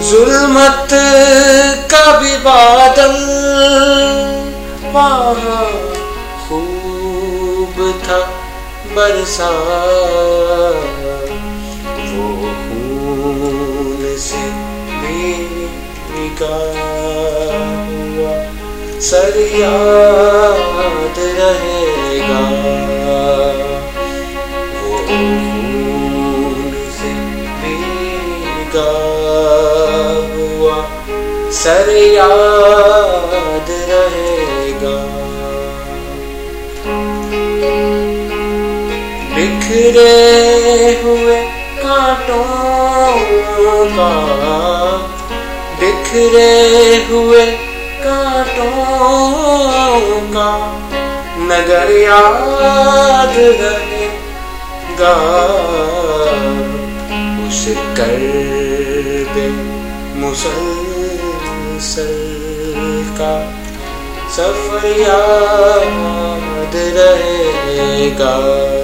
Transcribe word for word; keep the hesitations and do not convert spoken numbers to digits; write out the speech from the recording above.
जुल्मत का भी बादल वहाँ खूब था बरसा, वो खून से भीगा हुआ सर याद रहेगा, वो खून से भीगा हुआ सर याद रहेगा। बिखरे हुए कांटों का, बिखरे हुए कांटों का नगर याद रहेगा, उस कर्बे मुसलसल का सफर याद रहेगा।